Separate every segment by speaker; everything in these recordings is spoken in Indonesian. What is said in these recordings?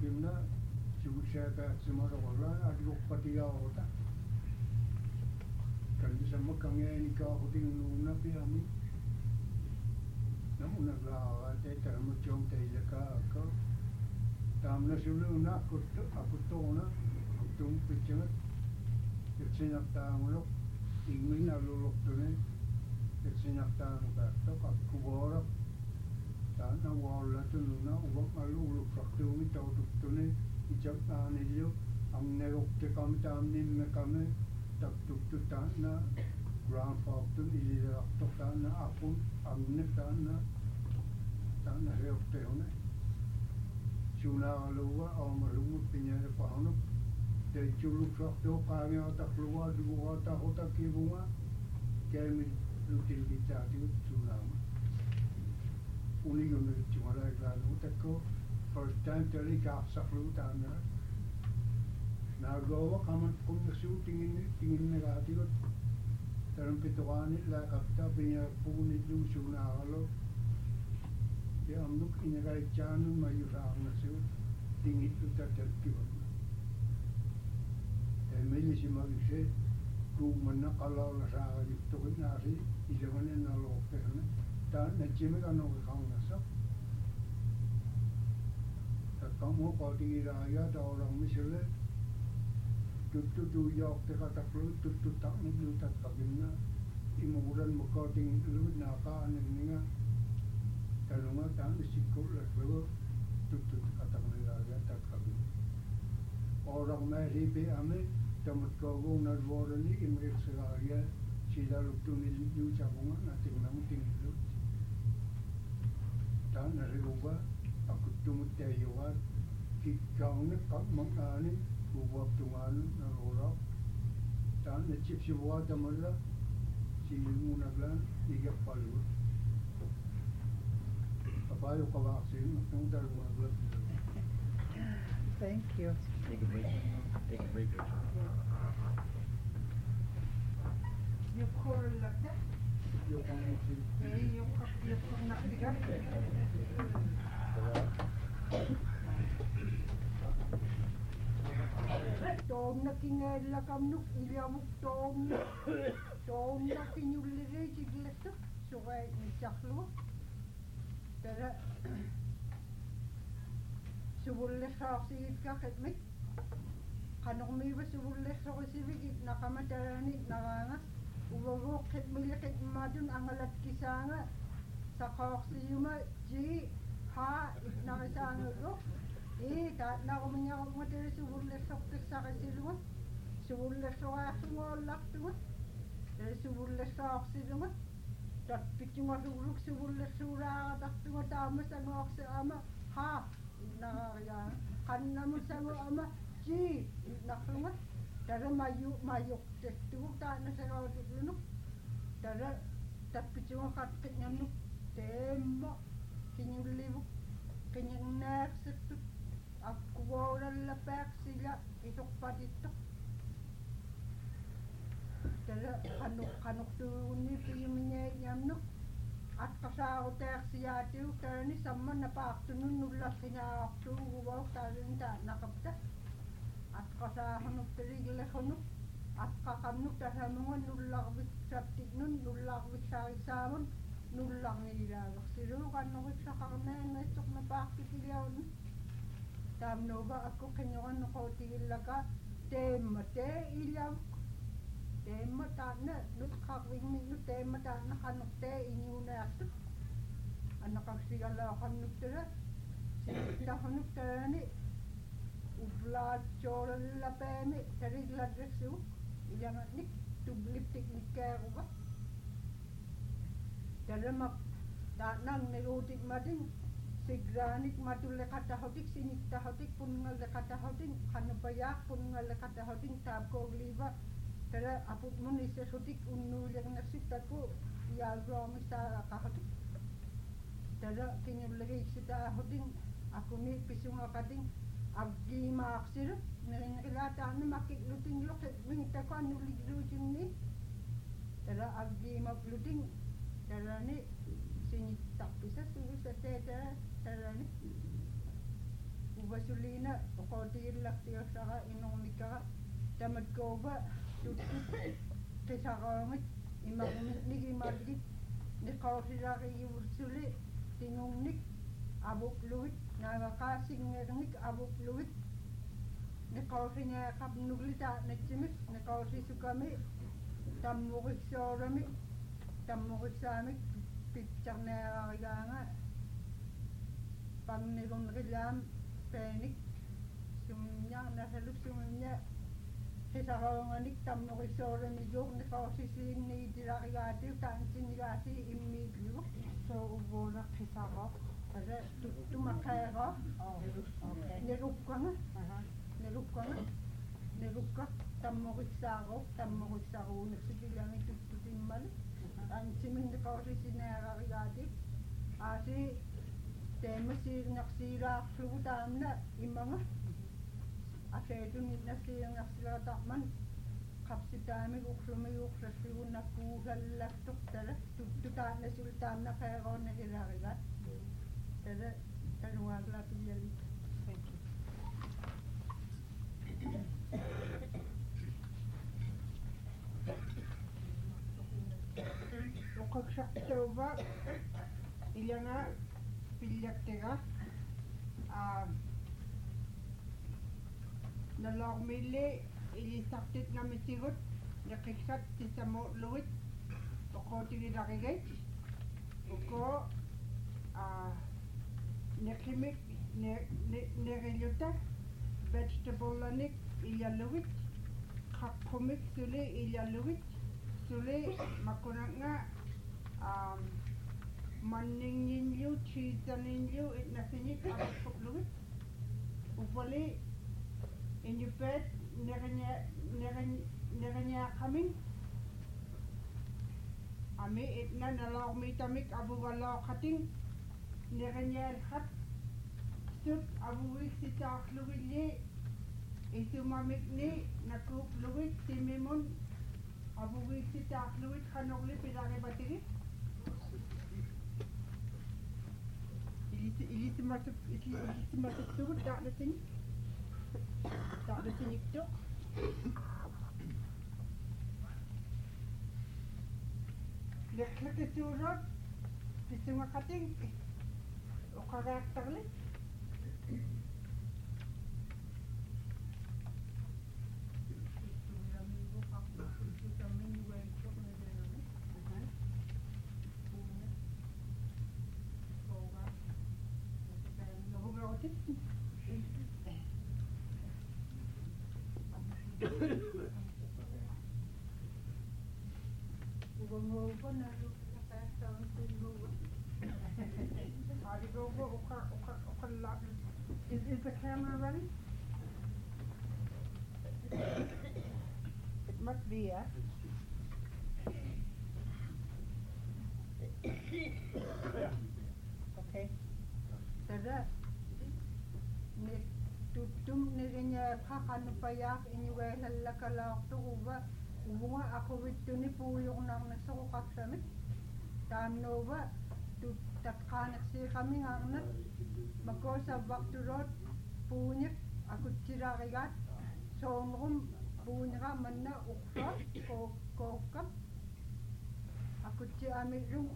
Speaker 1: gimna siya sumarola adukpatiyaota kan sama kangeni ka huting nuna piami namuna la te termo chong te ka tamna suluna akutona kutum pichana yetsina tamulo ingmina lulokune yetsina tamu ka to kubora tana wala tununa ubak malu faktu ito tune ijak anilyo ang nerokte kami tamnin me kami tak tuk tana ground faktu ilira to tana apun angne tana reokte hone chuna aluwa amalumu pinyere pahano te chulu faktu kami atak luwa duwa ta hota kibunga kemi lutil bitati chuna union cuma lalu teko first time tadi kapsak lu tanda na gawa kaman kung nasu tingin negatif dalam pituani la kapta punya puni lu suna alo ya amnuk ini kai chanu mayu sang nasu tingin tu terjadi emili si magise ku mana kalau la sa itu nasi ijaman na lo pehne ta na chime ka no khang na sa ta kamu ko di raya da orang misle tu yok te ka ta flu tu ta ni lu ta ka binna imuran mo ko ding lu na ka ni ninga ta lunga ta ni sikul la flu tu ka ta ni raya ta ka bin orang mai ribe ame tamat ko go na vorani imre sraya sila lu tu ni lu cha bunga na ting na muting lu ta na rewa aku tu mutayawa ki kaung ne ka mangani buat tungan narola tan necip si buat damala si munaglan tiga palu apa yo kawasin nungdar munaglan.
Speaker 2: Thank you.
Speaker 3: Take a break.
Speaker 2: You call like that?
Speaker 1: Yo kamusin.
Speaker 2: You nak digan? Tom na kinela kamnuk ilyamuk tom na kinyulire jigleto sugai nichaklu tara subulle saksi ka ketmik kanok mi ba subulle saksi bigi nakamatarani nanganga ubago ketmile ketmadun angalat kisanga sakoksi yuma ji ha nakasanga go tak nak menyawat materi subulle soktek sakasilungan subulle soasungan laktungan dari subulle saksilungan tak picungan uruk subulle surah taktungan tamu sangok sama ha na ya kan namun sama ama ji naklungan dari mayuk tektu tak na sangok tulunuk dari tak picungan kateknya nuk tembak kinyulibu kinyak setu aku orang lepak sila itu patito. Jadi kanuk tu ni punya nyamnuk. At kasau tak siya tu kerana sama napak tu nulas kena tu gua tarin tak nakapta. At kasau kanuk teri gila kanuk. At kakamnuk dah sama nulak bisaptik nulak bisari samun nulak ni dah. Siru kanuk bisakamen esok napak kiliau ni. Tamnoba aku kenyawan ko tilaga temate ilam temata na nukhawing ni temata na kanukte inyuna at anak sigala kanukte sita kanukte ni ubla choral lapene terigla dresu ilang nik tubliptik nikka dalam tanang nerotik mading Sigranik matul lekata hotik sinik tahotik pun ngal lekata hotik kanapayak pun ngal lekata hotik tab ko liba tera aput mun ise hotik unnu yang nasita ko yal rom sta ka hotik tera kinyul lagi sita hotik aku ni pisung akating abgi maksir nang ilata na makik luting lok minta ko anu luting ni tera abgi makluting tera ni sinik tak bisa suruh seteda tarani Vasulina uqotigillaqtigassara inormikara tamatkoova tuttut qisaqaangit imaqumik imaligit niqaursilarigivussuli tingungnik avupluit naagaqaasingeernik avupluit niqaursingeaqapnuglita natsimik niqaursisukami tammuqissaamik pittarneerarigaanga pannigunrilaam peenik sumnya nasaluk sumnya qisaqaunganik tammuqissooramigiuq niqaursisiinnigitilarigaati taansinnigaasi immiigliu
Speaker 4: So uvola qisaqoq.
Speaker 2: ada tumaqeeqa nirukkanga nirukka tammuqissaaruunersikilangi tuttutimmali ansiminniqaursisineerarigaati aasi teemasiirnersiilaarlugu taamna imanga aseetuni nassiirnersilatarman qapsitaamik uqlumiguuqsassugunakkuusallartuq tala tuttutaanasul taannaqeeqoonnakilarigaat tala taluaaglaapillali
Speaker 4: Uqaksaqtuuva ilanga pillartiga nalormilli ilisartit namisigut neqiksat tisamu'luit uqootigilarigat uko neqimik nerilluta vegetable-anik ilalugit qaqqumik suli ilalugit suli makunanga manninginliu cheesaninliu itnasinik aqulugit upali inyupet neranyaaqamin ami itna nalormitamik abuvalooqating neranyaalqat sut abuwik sitaarlugilli isumamikni nakuuplugit timimun abuwik sitaarlugit qanorli pilaribatigit ilisimasuttugut taarlasiniktuq leqlaqisuurot pisungaqating uqaraaqtarli Is the camera running? It must be, yeah. Okay.
Speaker 2: tada ne tuttum nirinya qaqanupayaaq iñugailallakalaortuguva uvunga aquvittuni puuyuqnarnassoqaqsamik taamnuuva tatqaaneqsiiqamingaarnat makoosavvartuloot puuñik akutsiraarigaat soonrum puuñiqa manna uqsuat kookkam akutsiamillum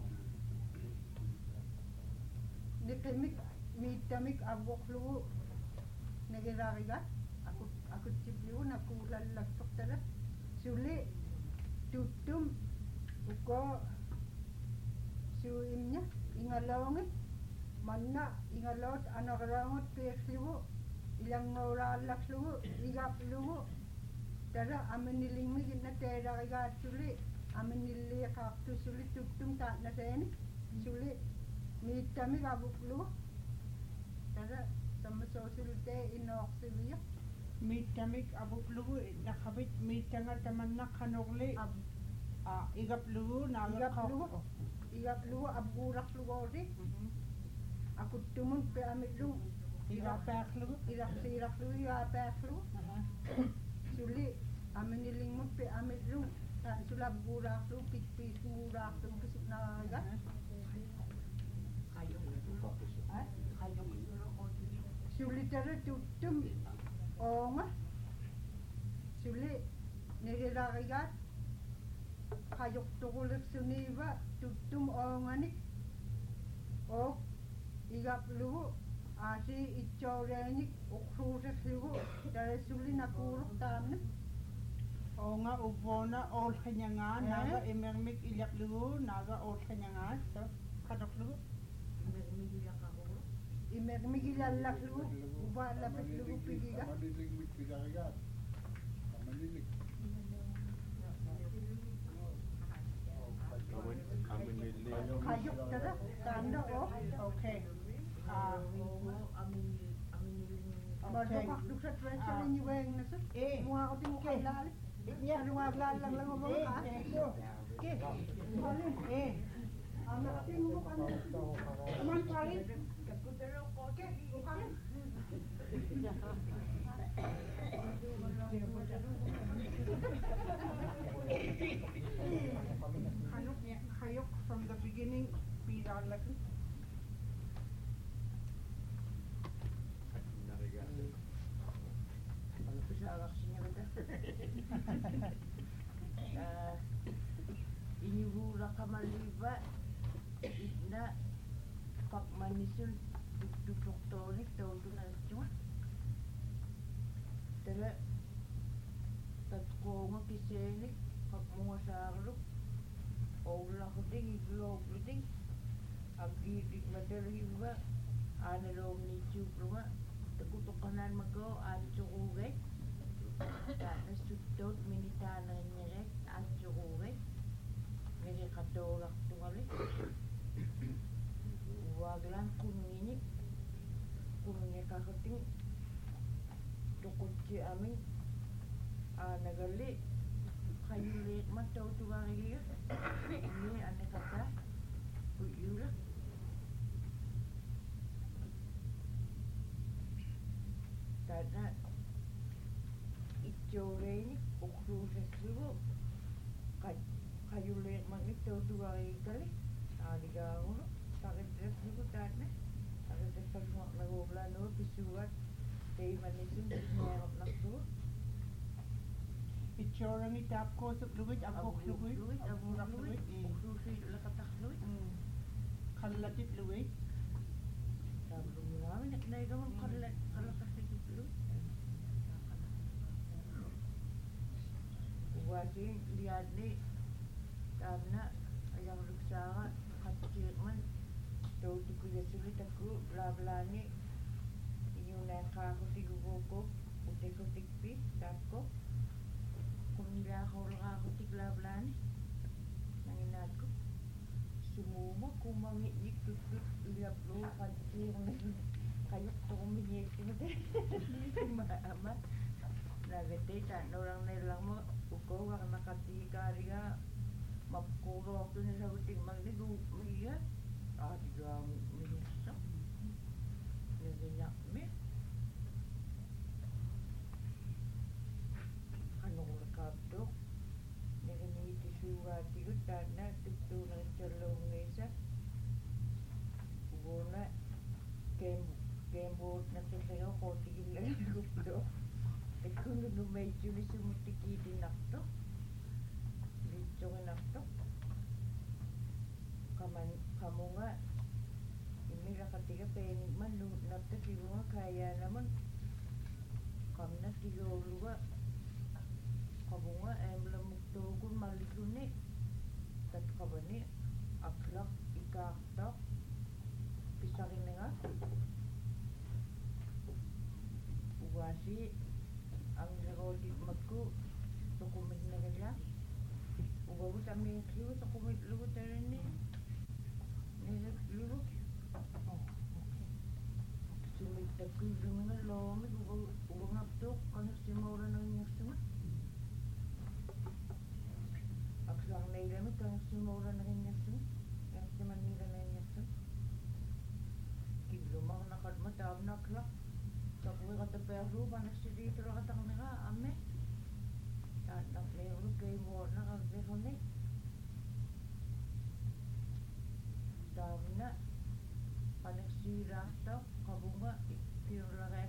Speaker 2: niqimik miittamik avvoqlugu nagiraarigaat akutsipligu nakuulallaktortala suli tuttum uko suimnya ingalaungit manna ingaloot anaqraangut piiqligu ilangooraallakslugu igaplugu tara aminilingmigitna teelarigaat suli aminilliiqaartu suli tuttum taatnaseeni suli miittamik avuklugu tara tammasoosultee inooqsivia
Speaker 4: miittamik avuklugu naqabit miittanga tamannaqqanorli igaplugu naagaqaorlu
Speaker 2: igaplugu abguuraqlugoori akuttumun peamillu
Speaker 4: igappaaqlugu
Speaker 2: iraqsiiraqlugu igaapaaqlugu suli aminilingmut peamillu sula abguuraaqlugu pitpiisguuraaqlugu pisutnaariga sulitara tuttum oonga suli nililarigaat qajuqtuquliqsuniiva tuttum oonganik ook igaplugu aasi itsoorianik uqsuuserlugu talasuli nakuuruqtaamna
Speaker 4: Onga ubona olhanyangan naga emermik ilaklugu naga olhanyangan so kadoklugu
Speaker 2: imermigilallaklugu ubaalapatlugu pigiga qajuqtara taamna oo
Speaker 4: okay
Speaker 2: Madukak transalin yung weng na sir. Mga ko din kailali. Ano nga lang lang mo ka? Okay. Anak ating mo ka. Aman parin. Okay.
Speaker 4: Hayok from the beginning bilang lagi.
Speaker 5: Inibula kamaliba itna pakmanisun doktorik tauduna cuma tala tatkonga kisenik pakmunga sarluk oula kuting iglog kuting agi dikmadariba analom ni chuplunga takutukanan mago anchuruge Tana suttot minitana nyerek anchuruge Nere katolak tuwali waglan kuningini kuningnya kakating tukutsi amin nagali kayulik matau tuwari ini ane kata uyula karena itjoreni ukruuseslugu kayulik mangitau tuwari kali aligaunu takitreslugu karena takitreslugu nagoglano pisuat tei manisun bisnerap naktu
Speaker 4: Itchorang itap ko sa fluid, abok fluid, abok fluid,
Speaker 5: ukruusi lakatak fluid
Speaker 4: kalati fluid.
Speaker 5: Sablo namin naknaigawan kalakas ito fluid Uwasing lihat ni karena yang ruksara katkirman tau tukuya sulit aku lablani yung nakaku tigugo uteko tikpi tapko kumila ko ako tiglablani nanginako sumumo kumangit tutut liap lo katkir kayok to kuminyek timote maamat nagate ta orang nilang mo uko wak nakatikariga mapkuro ako na sa uting magnigo iya diga minisa naganyak me ano ko nakabdok naganiti suwa tiyo tana tukto ng chalong nisa ubona kembo nakisayo ko tigil lang gupdo kung medyo ni sumutikiti nakto dito nakto kamu nga ini rakatiga pening man nakto tigo nga kaya naman kamu na tigo luwa kamu nga emblem mukto kun malikuni tat kabani aklak ikakto pisakin nga uwasi ang narodik magku dokumit na kaya ubago sa aming kiyo sa kumit lugot na rin nilag lugot sumit na kiyo yung mga lomig ubang naptok kanak simura na yung suma akslang na ilamig kanak simura na yung suma kanak si Manila na yung suma kiblumang nakadmatawag na aklak Kapag kata perlu panas sedih terus kata mereka ame, tak perlu kaya warna kalau ni, dah na panas sirah tau kabunga kira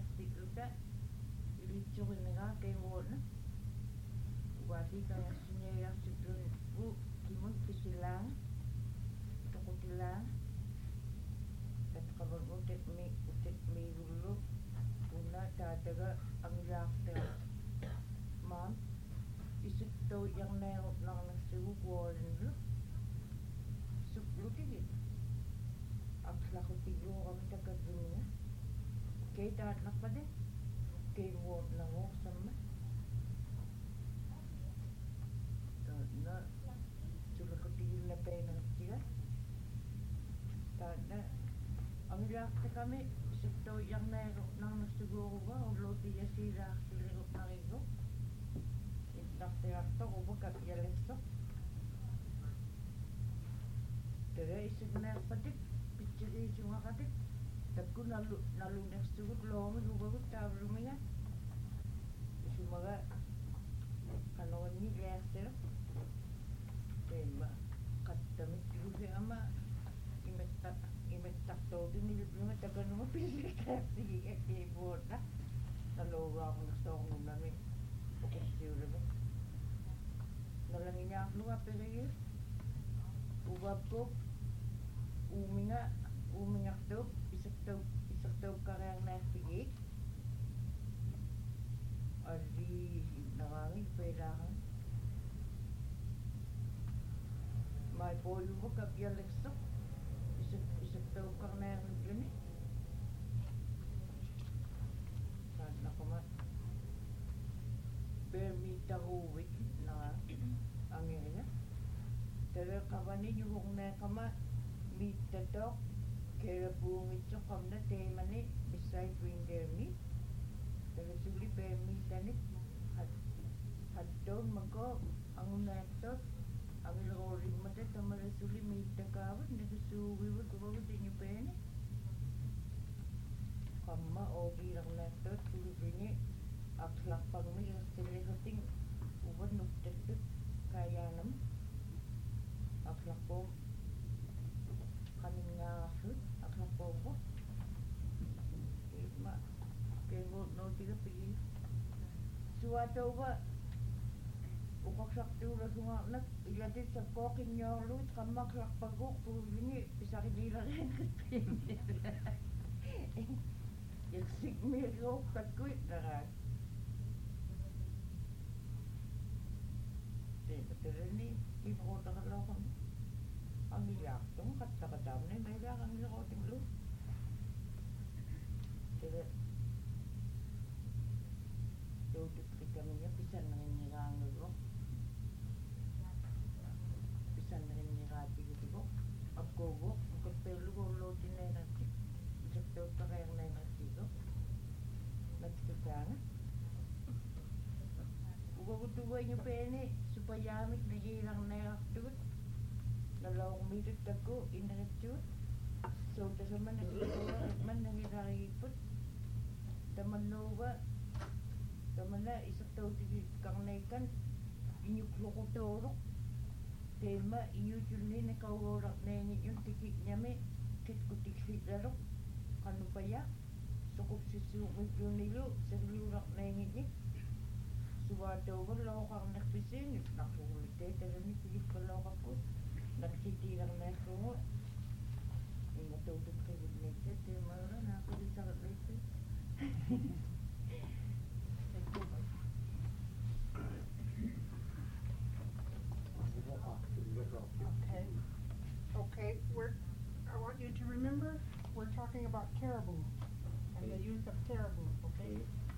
Speaker 5: pitsurinera keimuuna uasi kayassuneersutlun kimun pisilaanga toqutilaanga tatqavan utetmiigullu una taataga angilaartera maam isuttau yarneerutnarnassigu kuolinlu suplutigi aqlaqutigiuqami takavvinga keitaatnarpade keimuutnaruorsamma taatna sulaqutigillapaineritsiga taatna angilaartakami isuttau yarneerutnarnassiguuruga ulluutiyasiilaarsiliruqnarigu ittartiartoq uvakak yalassoq tere isigneerpatik pitsiriisungaqatik takku nalunersugut loomiguvagut taavluminga isumaga qanorunni learsera teema qattamikkusi ama imettartoodunilunga takanuma pillikaassigiga keimuutna naluugaarnersoornunami oqissiulami nalangiñaarluga perigi uvappuk uumingartuup isartaukkariarnaarpigik alli naraangi peilaaran mai pooluvak apialersoq isartaukkarnaarnikluni saannaquma permittaruuvik naraa angeriga teleqavani yuvorneeqama miittatoq kerapuungitsoqamna teemani missaipuingeerni telesuli peemmiitanik hattoon mako angunaartot avileruulimmata tamalesuli miittakaavat nikisuugivut uvagut iñupeeni qamma oogiilernaartot tuluvini aqlarparmi irsiligating uvat nuktattut kaayaanam aqlarpoom qaningaarlut aqlarpoompo ima keimuut nootiga pigi suatauva uqaqsartuulasungaarnak ilatit sakkooqinñoorluit qammaqlarpaguuq tuluvini pisariliilereenertiimni irsikmiiruuq takkuit naraak teepaterani ivruutaraloqam angilaartum qattaqataamne mailaaqangileruutimlu tele tuutukkikamia pisannerinnigaanguruq pisannerinnigaatigutugoq akkuuguq ukappeerlugorluutinenertik isartaukkariarnenertigoq natkutaanga uvagutuguañupeeni supayaamik nagiilarneerartugut nalaormiitut takku ineritsugut soutasamana nagilarigipput tamannuuga tamana isartautikikkarneikan iñukluqutuuluq teema iñuutulniina kauguularneeniñun tikikñami qitkutiklillaluq qanupaya soqupsissuuqikluunilu serliularneeniñik suvaatauga looqarnerpisiin narlugulittee pilippalooqakkut naksitiilerneerlugu ingatuutukkigunnitte teemaura naaqulisarlitte
Speaker 2: Okay, I want you to remember we're talking about caribou and the use of caribou, okay?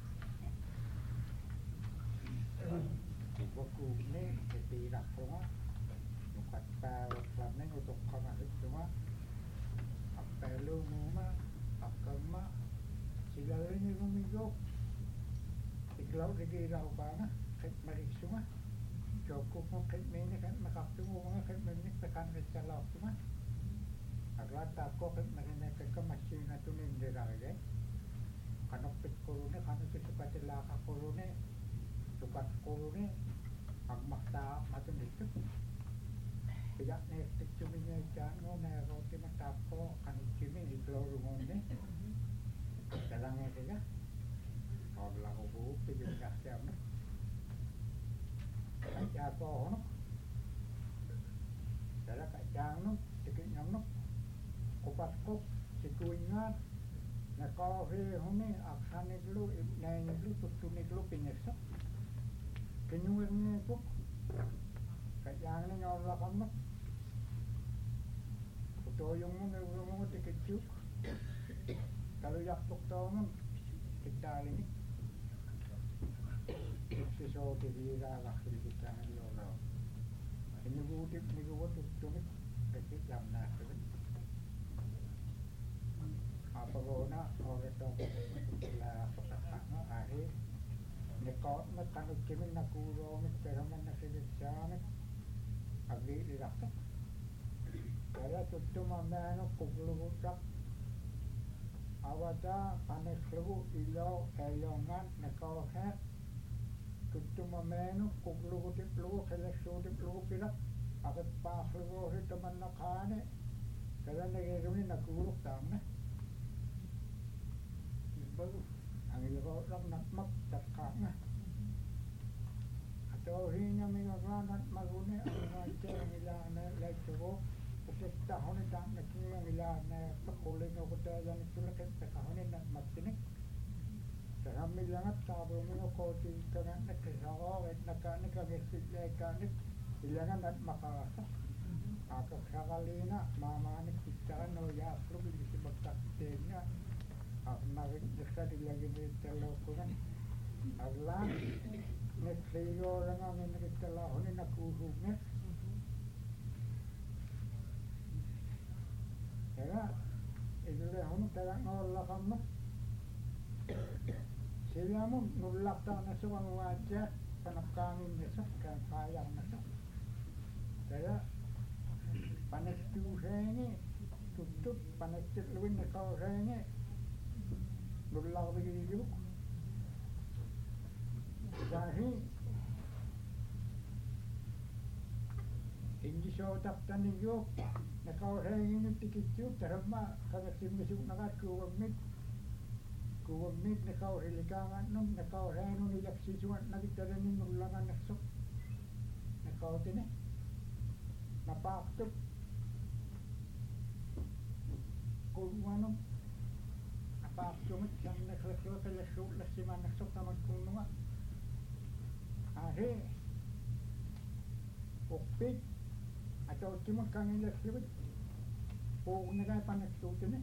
Speaker 6: Ibukuune ketiilarpunga nuqattaaruqlarni utoqqamalittunga appaaluunguuma aqqamma silarinigumigoq iklauligiilauqaanga qitmarissunga jookkuqmu qitmiini qitmaqartumuunga qitminnik peqanritsalaartunga agraataakko qitmarinekakka massiinatunindilarige qanorpitquluni qanutusukatilaaqaqquluni sukatquluni agmaqtaa matunittu piyaqneertitsumiñaitaanguuneerootimataappo qanutsimi iklorunguunni talangeriga orlarugu tigilasjamna kajakohono dala kajangno tiginyamno kupatkop sikuingat na kafe hone aksaniglu ibnainiglu tutuniglu pinyesa kenyuirnya puk kajangni nyolakamno kutoyongmu nilungu tikitjuk kalau yaktuk taungan kita ini sesuatu diri lahir kita ni orang ini wujud ni wujud tumit kecil jam nak apa guna orang tu lah perkataannya akhir nekot nak kanu kimin nak kuro nak peraman nak sedekah nak abdi dilakukan kalau tutup mana kublu tak awada panik lu ilo elongan nekau hat tutup mana kublu diplu keleksu diplu pilak akat pas lu hit teman nak kane kalau negeri ni nak kuruk tamne baru angin orang nak mak terkanga atau hinya mengalanat magune angin angilana lekro kita hone tak nak angilana pakulin ko tayan tulaket pakahone nak matine kami langat kabel ko ti kana nak sawo nak kana kagesit kana ilangan nak makasa akak sakalina mama ni kita no ya perlu disebutkan tenya narik dekat lagi di telokuran Allah nek sayo lang ang nakitalaho ni nakuhugna kaya idule hono taga ngolla kamno sila mo nulak ta na sa wajah panakangin nesa kan sayang nesa kaya panas tuhengi tutup panas luwin na kau hengi nulak begini jadi hindi so taptan niyo nakau hengi ni tikitju terma kaga simmisuk nakat kuwamit nakau hilikangan nung nakau hengi ni yaksisuan nagitaran ni nulangan naksok nakau tine napaktup kuwanong napaktumit siyang naklaklo kalasuk lasiman naksok naman kununga hari ukpit atau cuma kangin laksibit puk nagay panagsutin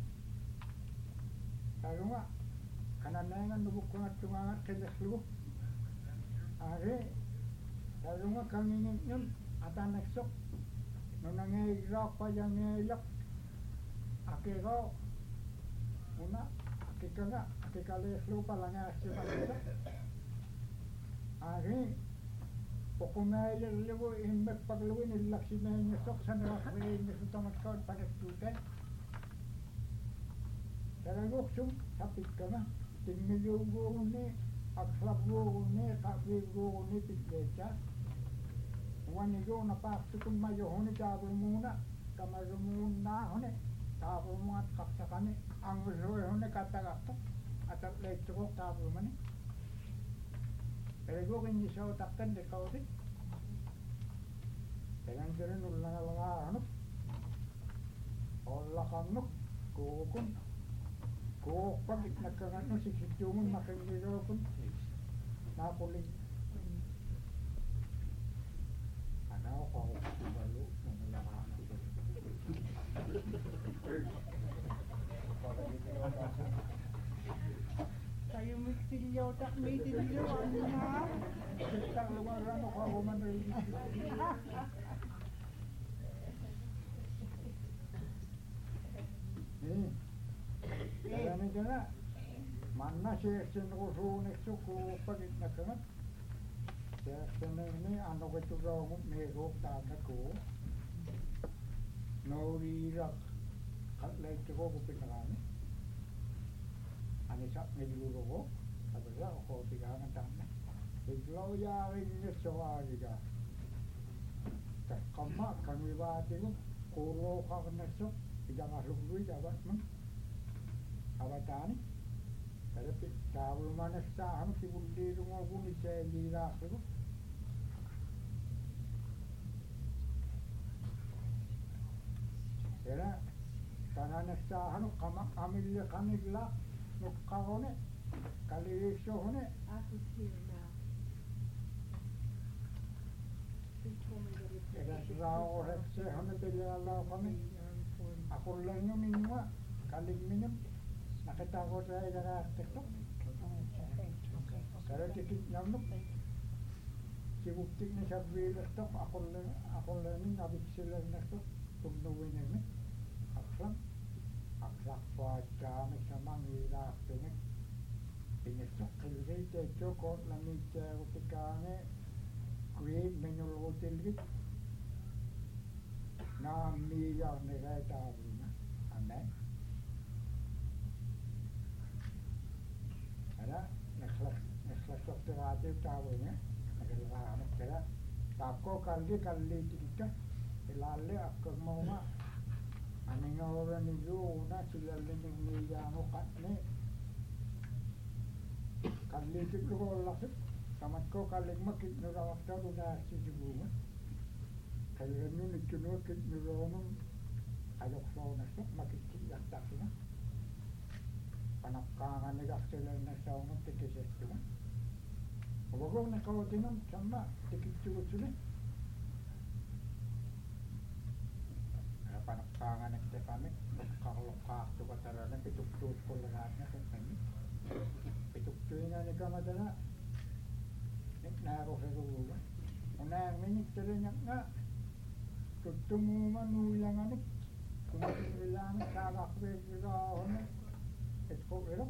Speaker 6: lalu nga kananangan nubuk ko nga tumangat kay laslo hari lalu nga kangin yun atan naksok nung nangyayirak pa yung ngayirak akiko una akika nga akika laslo pala nga siya hari pokumayal liwo imbak pagluwin ilaksimahin niya sok sa nakakriin niya sa tamat panagsutin talagok sum sapit ka na tingmilugo ni akslabgo ni kakligo ni tiglecha wanigo napakto kung mayo ni tabul muna kamarumuna honi tabul mga kaksakani ang usoy honi katagakto at lecho tabul mani talagok hindi siya utakkan de kau di dengan jalan ulang-ulang anu Allah kamu kukun kukun nagkagan no sikitumun makangiro kun napuling ano ko balo nangalaman
Speaker 4: Kayo magsilyaw, tak may silyaw, ano na?
Speaker 6: kita lumaran ako man rin kaya ni kana mana siya sinusunik suku pagit na kana siya sinini ano ko ito raw mayroon tata ko naurirak katlay ko pinakani ano siya niluro ko sabi siya ako tigangan tanda iglaw yaring niya siya ka kama kami bati ko kuro ka na siya tidak ngalugluy dapat man awatani Ada tahu mana sah si budi rumah budi saya lihat tu. Era tanah sah kama amil kanila nukkarone kali esone.
Speaker 2: Aku kira.
Speaker 6: Era rau orang sehane bela Allah kami. Aku lagi minum kali minum. Nakatawa saya jaga tektok. Kalau tikit nyamuk, cibuktik ni sabi tektok. Aku lagi ngabik sila tektok. Tungguin ini. Akhlak baca misamang lirak ini. Pinisok kilri tejo kot lami cewek tikane. Kuih menul hotel gitu. Nami yang negai tahu na. Amen. Ada nekhlas dokter aja tahunya adalah anak kira tako kali kita ilalle aku mau mak aning orang itu na silalle ni yang okat ni kali itu kalau lah tamat ko kali makit nura waktu tu dah sibuk kalau ni nikno kit nura ayok flow nasib makit tidak tak sih panakkangan ni kaksela na sa unang tikisip ko. Wag na kawatinam sama tikitsugod sila. Panakkangan na kami kakalokak to katara na pituktus ko lahat na kami. Pituktuin na ni kamadala. Naro sa ruwa. Unang minit talaga nga. Tutumuman ulang anik. Kung ilang kakakwegaw na. Ito pero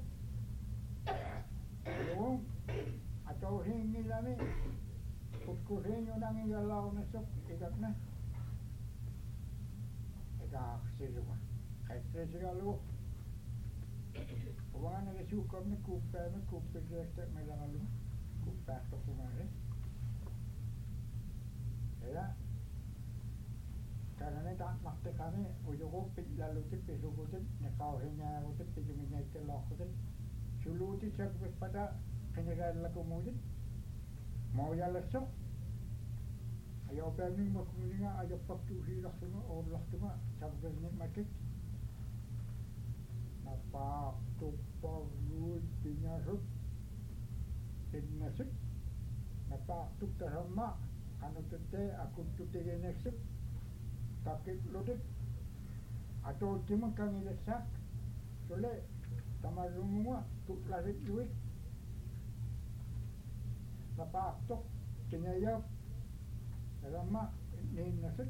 Speaker 6: yung atau hingi lami putkusin yung nangyayalaw na sok ikat na ikakasiluwa kahit sigalo huwag na nasukam na kupa gestek may langalo kupa ito kumari kaya karena tak makte kami ujung lalu tu pesugutin nekauhnya utin pijumnya itu lakutin suluti cak pada kenyataan laku mujud mau ya lesok ayo pening makuninga ayo paktu hilah semua Allah tu mak cak bernik makit napa tu pagud pinyarut pinyasut napa tu terhama anu tete aku tu tegenesuk kakit lodet atau cuma kami lesak soleh tamarungwa tu larit duit napa tok kenyayap lama ni nasut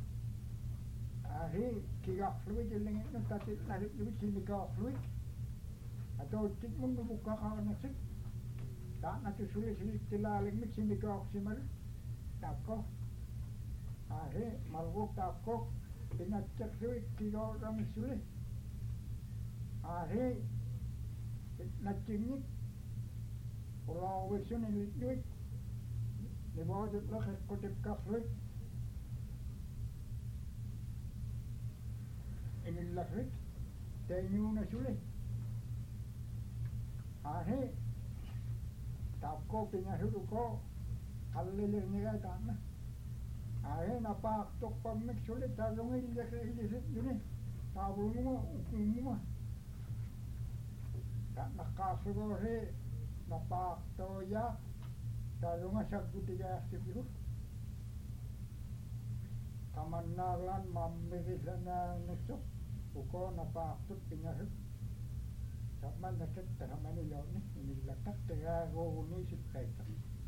Speaker 6: ahi kigak fluid jeleng itu tadi larit duit sini kigak fluid atau cuma buka kawan nasut tak nanti sulit tilaling mik sini kigak simal tak kau ahe malgok takok pinacak sulit tiga orang sulit ahe nacingik pulau wesun ini duit di bawah itu lah kotip kafir ini lahir tenyu na sulit ahe takok pinasuk ko halilnya ni tanah ahe napa tok pamik sulit tarung ilisit duni tabung mo umuma tak nakasugore napa toya tarung asag tiga sibiru kamannalan mamirisan nesok uko napa tok pinasuk sama naket tahamani lawni nilatak tega go ni sitpaita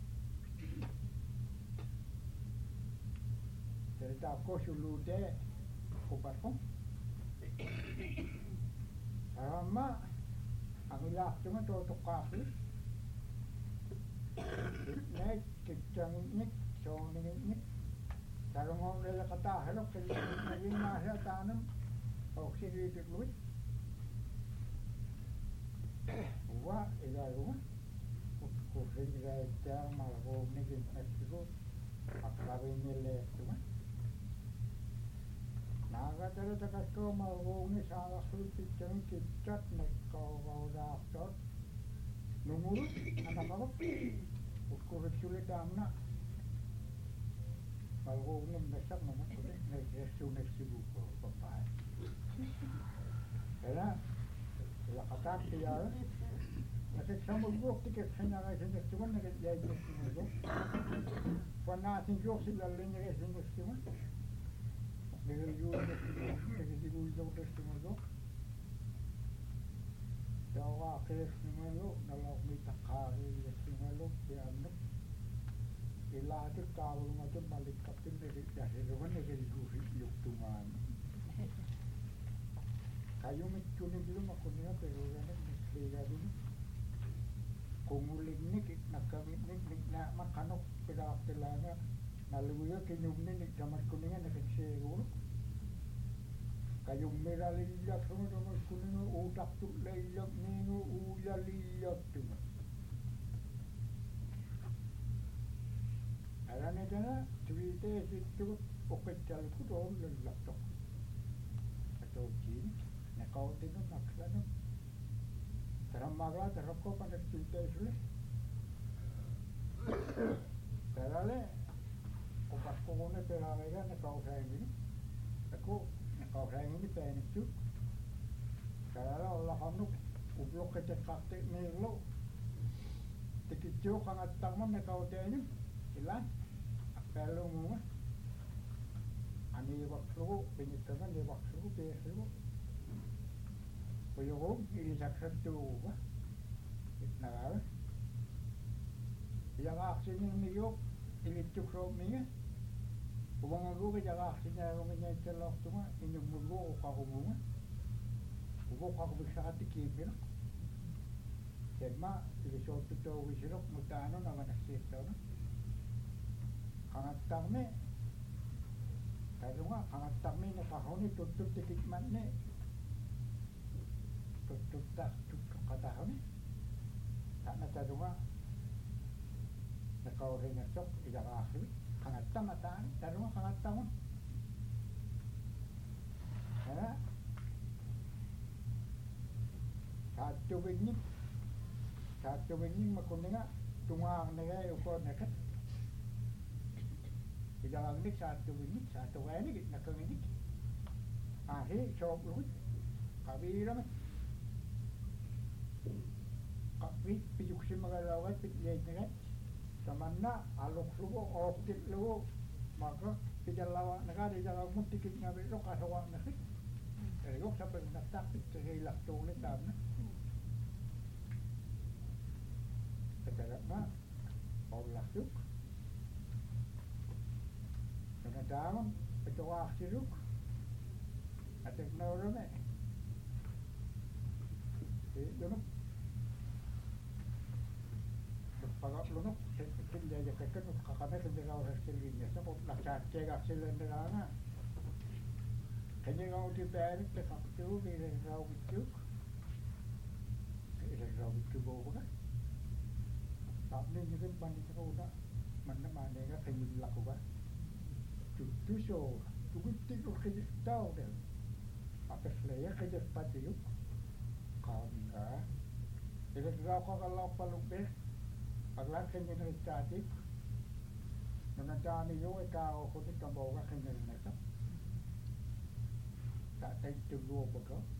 Speaker 6: cerita aku sulude kubarkong sama ang ilah cuma tutok kafi nek kicang nik song nik tarong nila kata helok naging nasa tanam oksididik luit wa ilalu kuring raja malgo nigin nasigo akawin nile cuma naga tere takas ko malgo ni salah sulit ceng kicat nek kau daftar nungurut anak apa ukuran sulit amna kalau ngom mesak nama kulit nesu buku papai karena la kata dia Nakit sama gok tiket hanya ngai sing cuma nakit ya itu semua. Wana sing gok sila lenya ngai sing cuma. Dengan you nakit di gul jauh terus semua. Jawa keres semua lo nalau mita kari semua lo biar ilah tu tahu macam balik kapten nakit jahil lo nakit di gul yuk tuman. Kayu micune dulu makunya pero kan lihat dulu. Kumuling ni nakamit ni na makanok pila tilana naluyo kinyumni ni damat kuninga nakitseguro kayong meralilyak sama damat kuninga utak tu lailyak nino uyalilyak tu arane dana tuite situ okechal ku don lelaktok atau jin nakau tino maksana Terang magla terang ko pada cinta sulit. Terale, opas ko ne terale ga ne kau saya ini. Aku ne kau saya ini saya ini tu. Terale Allah kamu ublok kecek kaktek ni lo. Tikijau kangat tangan ne kau saya ini. Ilan, kalau mu. Ani waktu penyetangan dia waktu biasa. Puyuh ini sakit tu, nak. Yang aksi ni yuk, ini cukup ni. Uang aku kerja aksi ni aku punya celok tu mah, ini mulu aku bunga. Aku bisa hati kibir. Jadi ini suatu tu wisirok mutano nama nasi tu. Kangat tang ni, kalau kangat tang ni nak kau ni tutup titik mana? Tutup kata ni tak nak cakap nak kau hanya cok tidak akhir kangat tam mata ni cakap kangat tam karena satu begini makuninga tungang negara ukor nekat tidak lagi satu ini nak ini akhir cok lu kami ramai Kapit pijuk si magalawat pitliay na Saman na alok lugo oktit lugo maka pidalawa na ka dalawa mo tikit nga bilo kasawa na si Ergo sa pagnatakit sa hilak tulit na Katagat na Paulasuk Nanadaman ito aksiluk At ignoran Dunok Pagak lunok, dia jaga kan kakaknya sendiri orang sendirinya. Sebab nak cari hasil sendiri Kanya kau di balik tekak tu, bila kau itu bawa kan. Tapi ni kan banding kau dah mana kan kanya lakukan. Tu so, tu kita kerja tahu dah. Apa selaya kerja pasti yuk. Kau enggak. Jadi kau kalau peluk deh. Paglan kanya na static nanadani yo ikaw ko ni kambo ka kanya na ito tatay tulo ba ko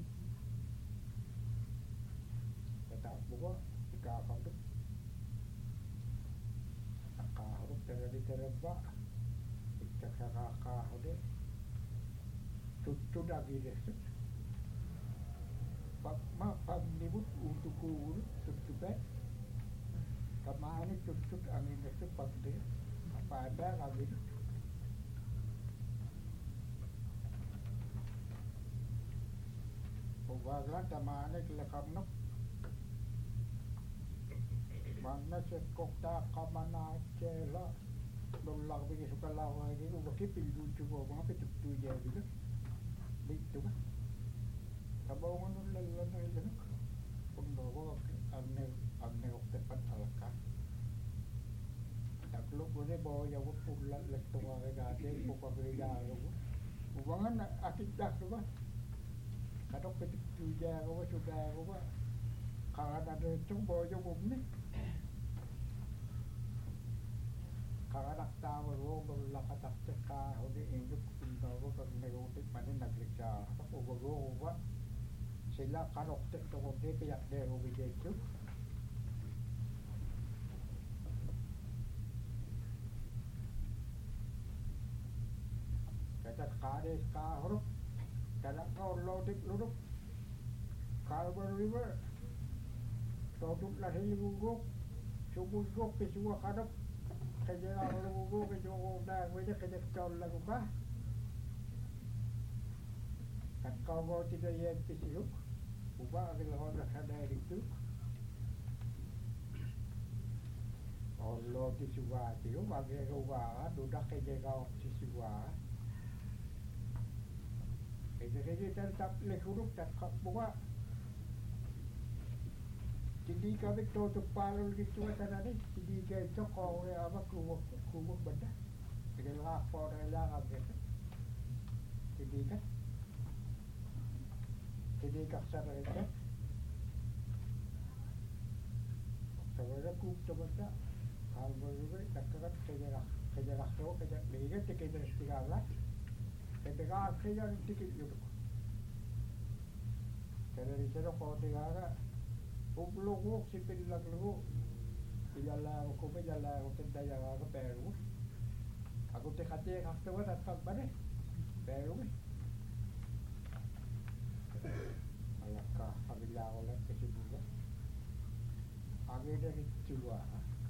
Speaker 6: tatap buko ikaw ka ito nakaharap teraba ikakakahode tutto lagi deh pag nibut untuk kurut tutto ba Kemana tutup angin itu pasti apa ada lagi Ubahlah kemana kelakam nak mana sekokta kemana cela Dollar bagi suka lawa ini ubah kipil juga apa tutup dia gitu Begitu kan Sabangan lalu itu pun bawa aneh tepat alakan tak lu boleh bawa jauh pulang lektor ada buka kerja ubangan akik dah tu bah kadok petik tuja sudah Kalau ada itu boyo bumi. Kalau nak tahu berulah kata cekah, udah induk tinggal bernegotik mana nak kerja, aku berubah. Sila kalau tek tu dia pihak dia ubi itu. Kata kades kahrup, kata kau lodik luruk. Kalau berubah, produk lahir guguk, subuh guguk pesua kadap. Kaya orang guguk pesua dah, macam kaya kau lagu kah? Kat kau tidak yang pesihuk, ubah adalah orang sadar itu. Allah disua itu, bagi ubah, dudak kaya kau disua. Kaya tetap lehuruk tak buat. Jadi kami tutup palu gitu macam ni, jadi kita kau apa kubur benda, jadi lapor lah apa gitu, jadi kasar aja. Sebenarnya kub coba kalau berubah tak kan kerja rakso kerja lihat kerja istiqamah, kerja kerja dikit juga. Kerja di sana kau tinggal Ublugu si pilaglugu ilala ko ilala ko tendaya ko pero aku tekate kastawa datang bane pero alaka habila ko lang kasi buga age dari tua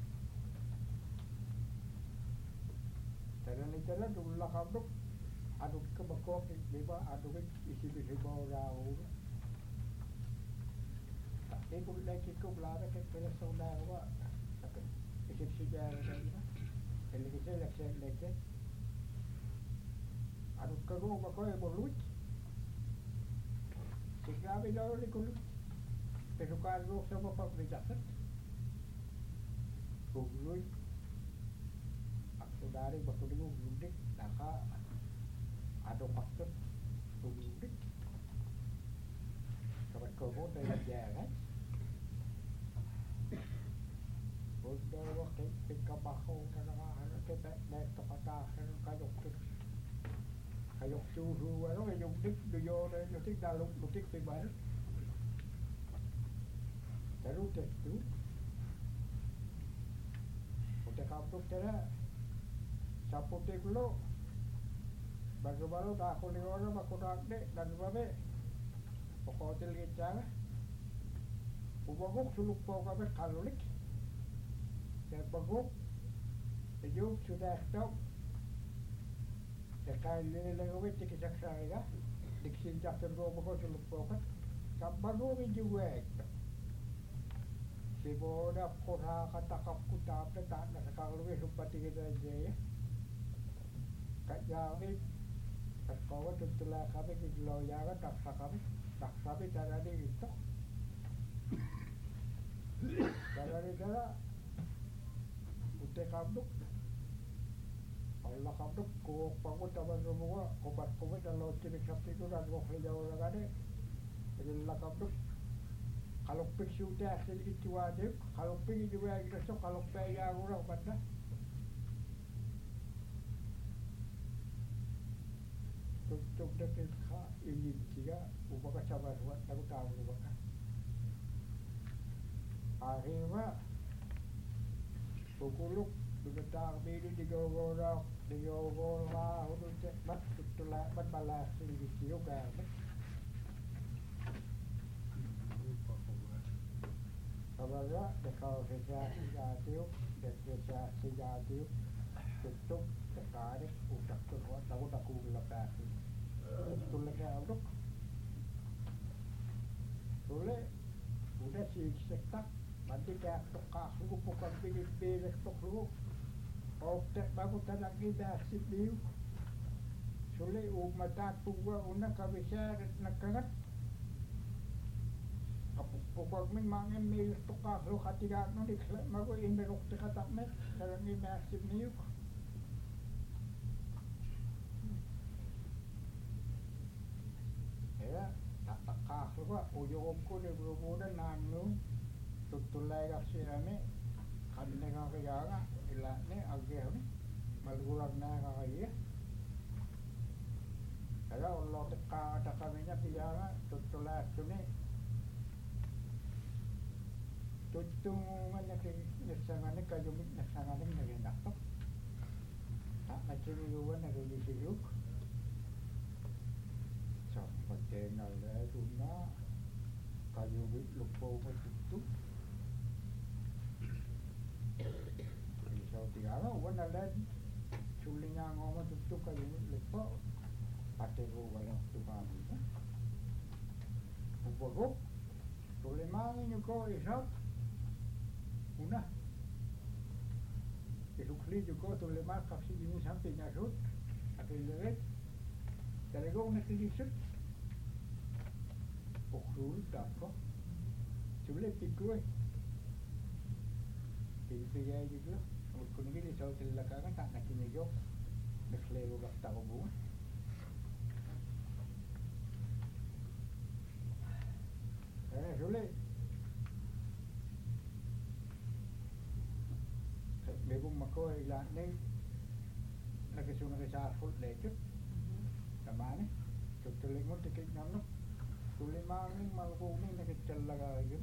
Speaker 6: terani tela dulla kabuk aduk ke bakok beba aduk isi bisi bawa Ibu lagi kau belara ke pada saudara, ikut sejarah lagi lah. Kalau kita lagi, anu kau bakal berlut. Jika bila orang kulut, pesukan lu sama pak berjasa. Berlut, aku dari bakal dia berlut, nak ada maksud berlut. Kalau kau dah jalan. Udah waktu pika bahu kadang-kadang kita naik tempat akhir kayok suhu ano kayok dik doyo na yung tik dalong lutik pibar terus itu udah kapuk tera saputi dulu baru-baru dah aku ni orang aku nak dek dan babe pokok hotel kita ubah suluk pokok kabe kalulik dan baguk hidup sudah stop sekali lagi kita saksaya diksin jakter go baguk suluk pokok kap baguk juga si boda kota kata kap kuta tak nak sekali lebih supati kita aja ya kat jami kat kau tutulah kami di loyang tak sabi cara di itu cara udah kabuk Allah kabuk ko pangut aban semua kopat kalau ciri sabti itu dan kau kerja orang ada jadi Allah kabuk kalau pergi sudah sedikit wajib kalau pergi juga kita kalau pergi orang pada tutup dekat ini juga ubah sabar buat aku tahu ubah akhirnya bukuluk begetang biru digorok lah untuk cek bat tulah bat balas di juga kabarnya dekal sejati tutup tertarik udah terbuat tahu aku lepas tulah untuk tulah udah si setak nanti dah tukar lu bukan pilih lu oktek baru tak lagi dah situ sulit umat tua una kabisa nak kangat pokok memang ini tukar lu katidak nu dikhlak mago ini oktek tak mek kalau ni masih niu ya tak takah lu uyo ko ni berumudan nanu tuttullaagarsirami qannagaaqigaaga ilaani aggeerni malgularnaaqaqagia ala olloteqqaaqataqamiña piyaaga tuttulaassuni tuttuunganaki nissangani kajumik nissanganing naginaqtoq taaqnatsimiguuanagilisiruk sorpateenalleetunna kajumik luppouga tuttu isootigaanga uanaleen sullingaangooma tuttu kajumik luppo ateruugalertukaamiga uppaguk tulimaangiñuko isot una isuklijuko tulimaa kapsijimishampiñasut akilleget talegounakilisut uksuulutaakko sule pikkue pilpigaajiklo utkunigilisootillakaaga taanakimigok mekleerugartarubuga sule megumako ilaanning nakisunakisaarfut leetut tamaani tuttulingun tikitnarnuk tulimaangning malkuugning nakitjallagaagim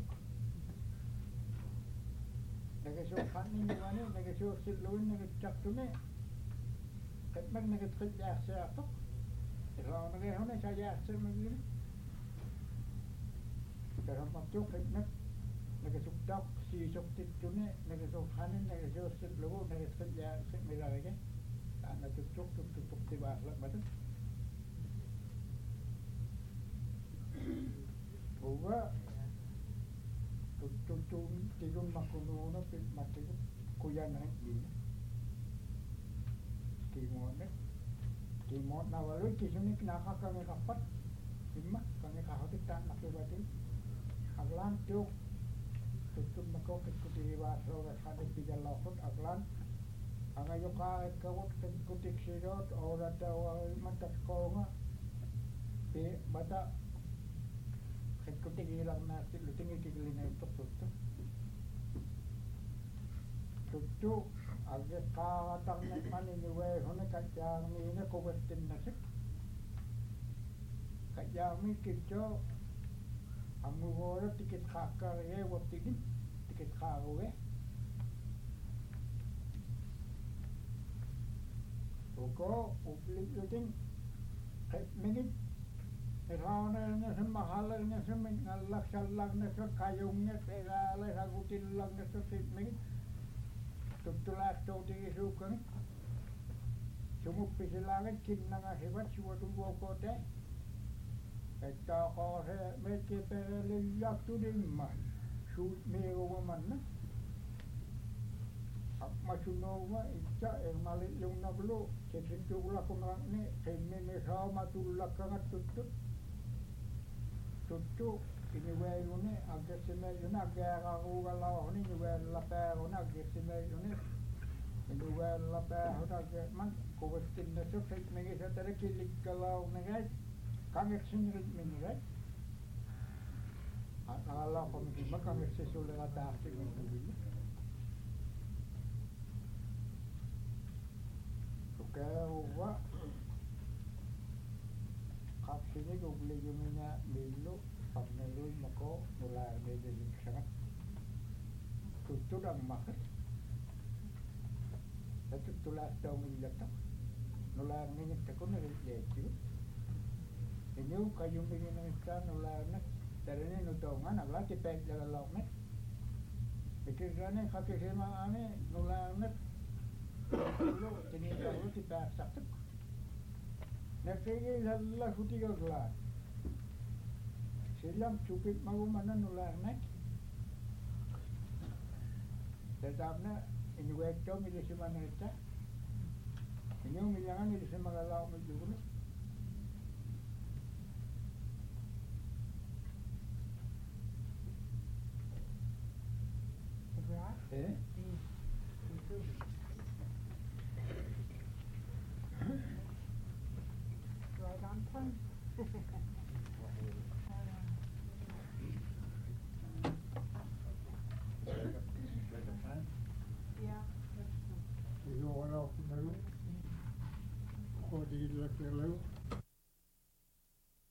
Speaker 6: nakisuuqqanning yuvani nakisuurssilluin nakitjartumi qatmak nakitqitjaassiartoq ilaunagihuni sajaassirmagini tarammattuq qitmak nakisuktaq siisuqtittuni nakisuuqqanin nakisuurssillugu nakitqitjaassimilarige taana tuttuqtivaarlaqmatut uga tuttun tigun makunuuna pitmatigu kuyanai dina kimoon nawalu kisunik nakakangi kapat imma kangi kahotik taan nakibatin aglan tuk tuttun mako kikutivaarloogas hadik pijalloqut aglan angayuqaaqekkavut kikutiksirot oratawaimatakkoonga pi bata kikutigilarnaasti lutingikiglineittoq tuttu aggeqqaaqatarnaqmani niueehune kajjaarmiine quvettinnasik kajjaarmi kitso ammugoora tikitqaaqqarige waptigin tikitqaaruge uko uplilutin qitmigit iraunerngasum mahalerngasumin ngallaksallarnasut kajungngas egaalesagutillagnasut qitmigit tuttulaastoutigisuukkani sumuppisilaagit kinnangasivat suwatuvuokote ettaqoose mekkiperelillattulimma suut miigumamanna akmasunouma itsa ermalillungnavlu sitituulakunraqni qimmimisaamatulakkangat tuttu iniweeyuni aggersimeeyuni aggeeraruugalaorni niweellapeeruni aggersimeeyuni iniweellapeeruni aggeman kuvettinnasut qitmigisatele killikkalaornigeet kangersinritminigeet aqaalaaqomikimma kangersisulerataartigunguvilla tukeeruva qapsinik ugliyumina millu parnelui mako nulaarneedelimsagat tuttudammakit tuttulaastaumillattaq nulaarningittakuniritleettigu iniu kayumbiginangittaa nulaarnak tarani nutoongan aglati peetlagaloornak ikirrani qakisimaani nulaarnak lu tinitarlu tipaarsartuk nakigilalla hutigaglaa silam cupit magumana nulaarnak tetaapna inuweektoom ilisimanirita iniu millangan ilisimagalaormillugulu
Speaker 2: Right on time.
Speaker 1: sillä kello